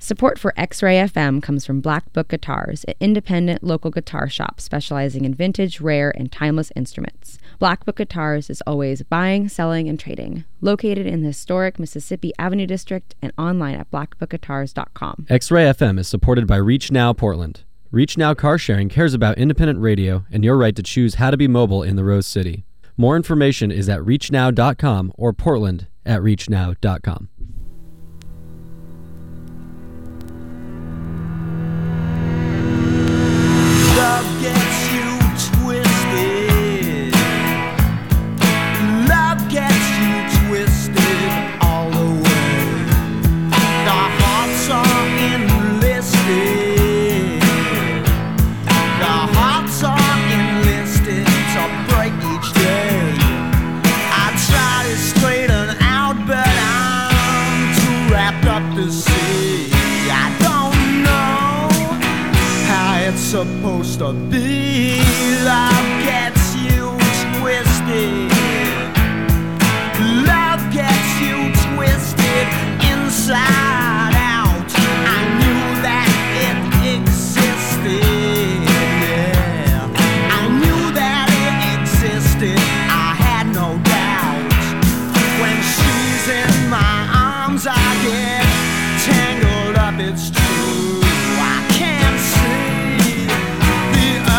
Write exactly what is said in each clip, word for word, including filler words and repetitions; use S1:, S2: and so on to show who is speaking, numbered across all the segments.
S1: Support for X-Ray F M comes from Black Book Guitars, an independent local guitar shop specializing in vintage, rare, and timeless instruments. Black Book Guitars is always buying, selling, and trading. Located in the historic Mississippi Avenue District and online at black book guitars dot com.
S2: X-Ray F M is supported by Reach Now Portland. Reach Now Car Sharing cares about independent radio and your right to choose how to be mobile in the Rose City. More information is at reach now dot com or Portland at reach now dot com.
S3: Love gets you twisted. Love gets you twisted all the way. The hearts are enlisted. The hearts are enlisted to break each day. I try to straighten out, but I'm too wrapped up to see. I don't know how it's supposed to be. Love gets you twisted. Love gets you twisted inside out. I knew that it existed. Yeah, I knew that it existed. I had no doubt. When she's in my arms, I get tangled up. It's true. I can't see the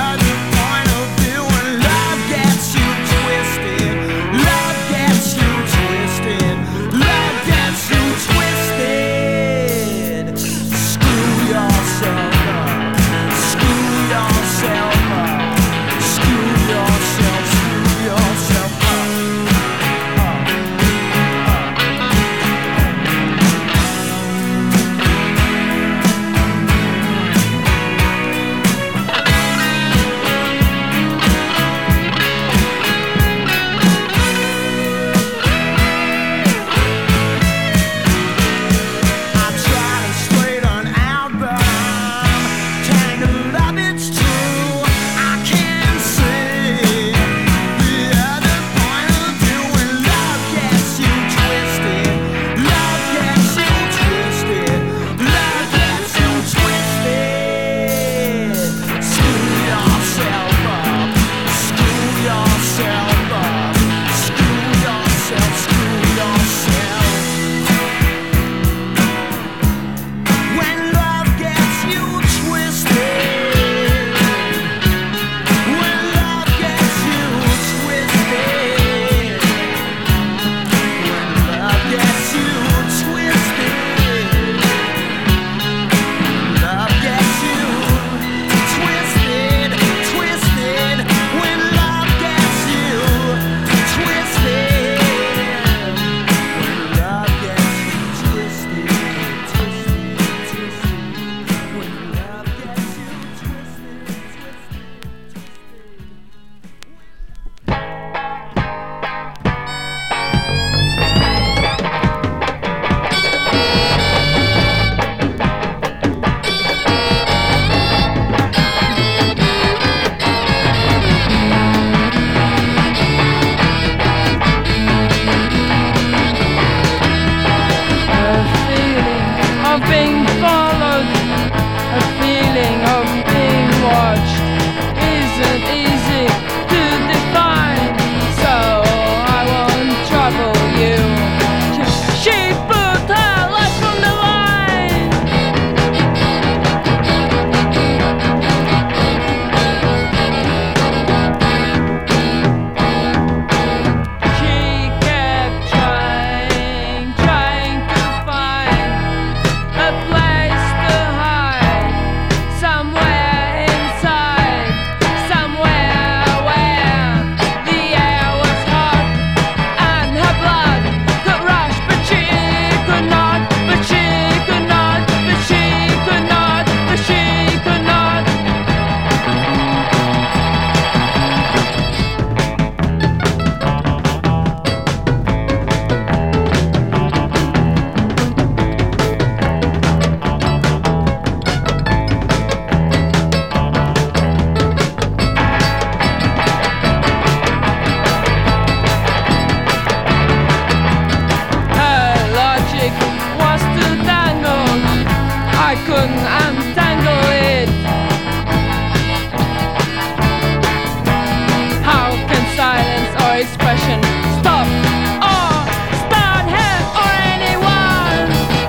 S4: question. Stop or start him or anyone.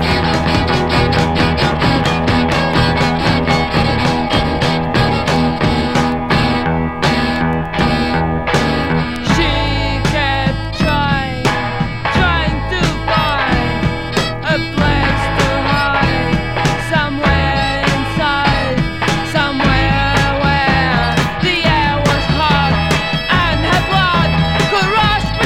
S4: She kept trying, trying to find a place to hide, somewhere inside, somewhere where the air was hot and her blood could rush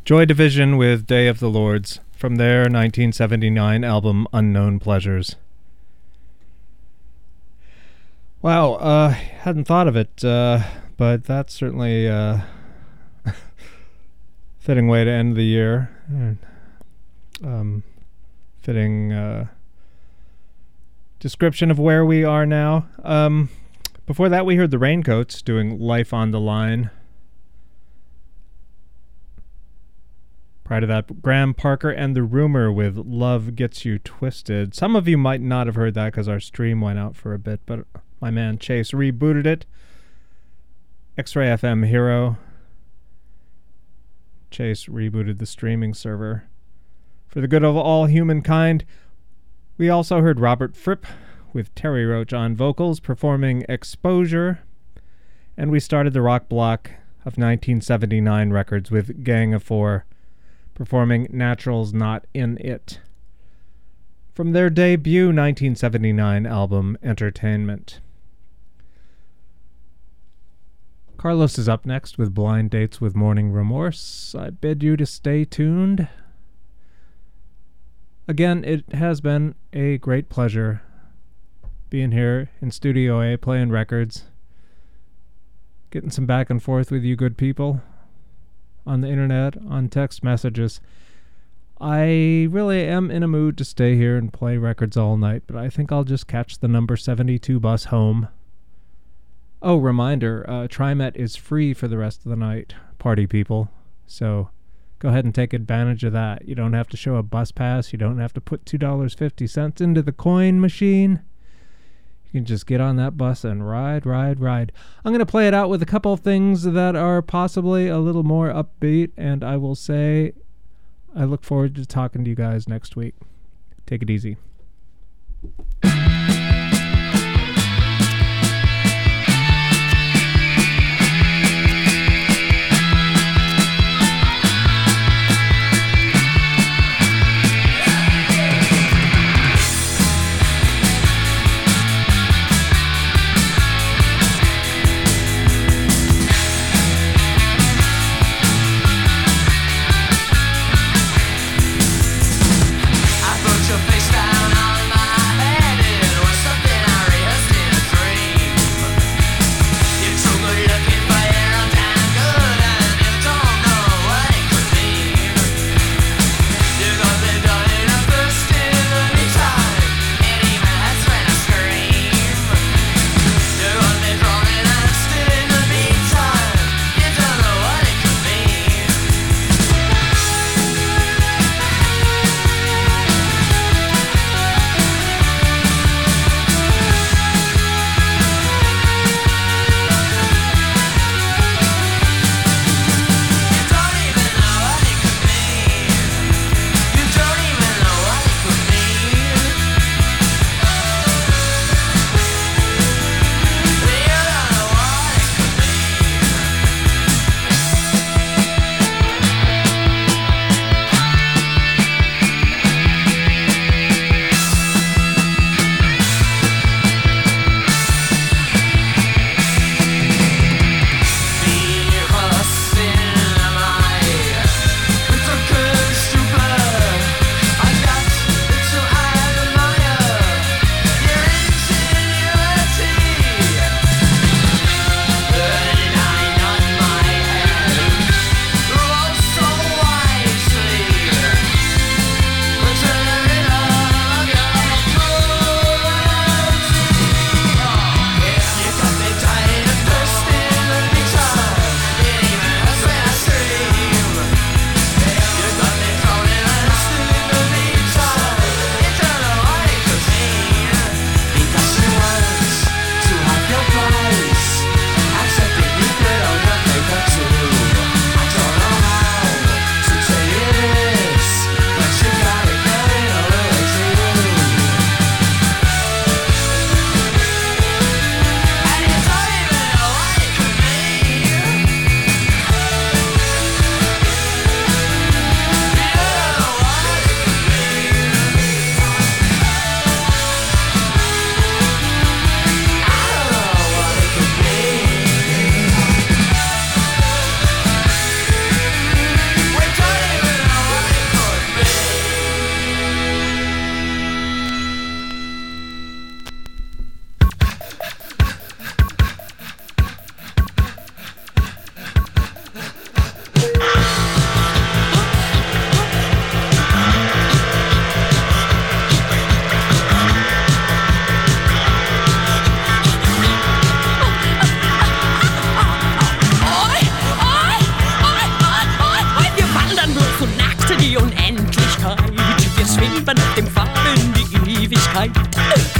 S5: Joy Division with Day of the Lords from their nineteen seventy-nine album Unknown Pleasures. Wow, uh, hadn't thought of it, uh, but that's certainly a uh, fitting way to end the year. Um, fitting uh, description of where we are now. Um, before that, we heard the Raincoats doing Life on the Line. Prior to that, Graham Parker and The Rumor with Love Gets You Twisted. Some of you might not have heard that because our stream went out for a bit, but my man Chase rebooted it. X-Ray F M Hero. Chase rebooted the streaming server. For the good of all humankind, we also heard Robert Fripp with Terry Roach on vocals performing Exposure. And we started the rock block of nineteen seventy-nine records with Gang of Four performing Natural's Not In It from their debut nineteen seventy-nine album Entertainment. Carlos is up next with Blind Dates with Morning Remorse. I bid you to stay tuned. Again, it has been a great pleasure being here in Studio A playing records, getting some back and forth with you good people on the internet, on text messages. I really am in a mood to stay here and play records all night, but I think I'll just catch the number seventy-two bus home. Oh, reminder, uh, TriMet is free for the rest of the night, party people. So go ahead and take advantage of that. You don't have to show a bus pass. You don't have to put two dollars and fifty cents into the coin machine. You can just get on that bus and ride, ride, ride. I'm going to play it out with a couple of things that are possibly a little more upbeat, and I will say I look forward to talking to you guys next week. Take it easy.
S3: I put your face down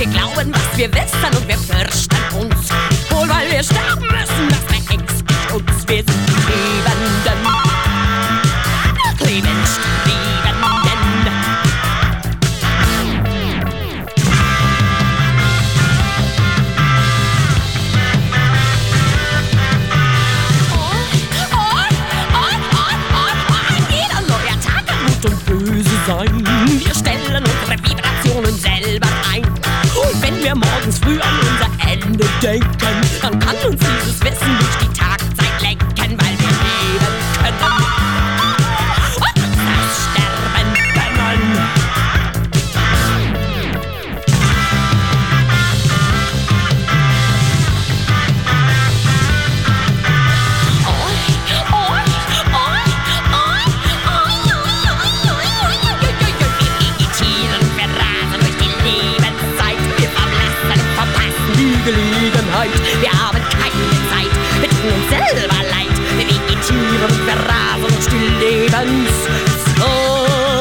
S6: Wir glauben, was wir wissen und wir fürchten uns. Wohl, weil wir sterben müssen, das verängstigt uns. Wir sind die Lebenden. Lebensstrebenden. Sein. Wir stellen unsere Vibrationen selber ein. Und wenn wir morgens früh an unser Ende denken, dann kann uns dieses Wissen durch die Tagzeit lenken, weil wir leben können und uns das Sterben gönnen. Gelegenheit. Wir haben keine Zeit, wir tun uns selber leid. Wir vegetieren und wir rasen uns die Lebenszeit.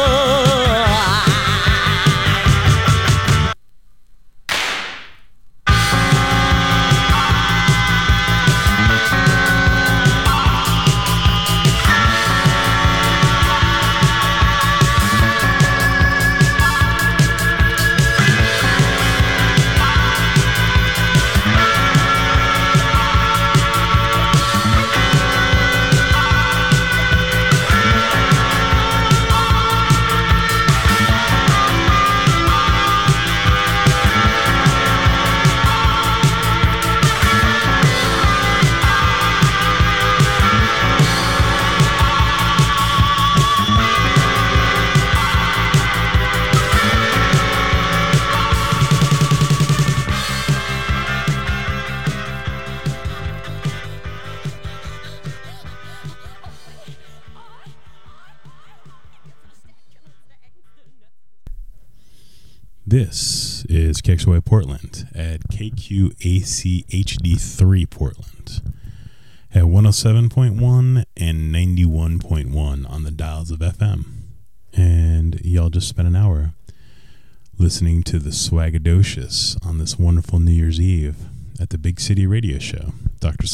S7: This is K X O Y Portland at K Q A C H D three Portland at one oh seven point one and ninety-one point one on the dials of F M. And y'all just spent an hour listening to the Swagadocious on this wonderful New Year's Eve at the Big City Radio Show. Doctor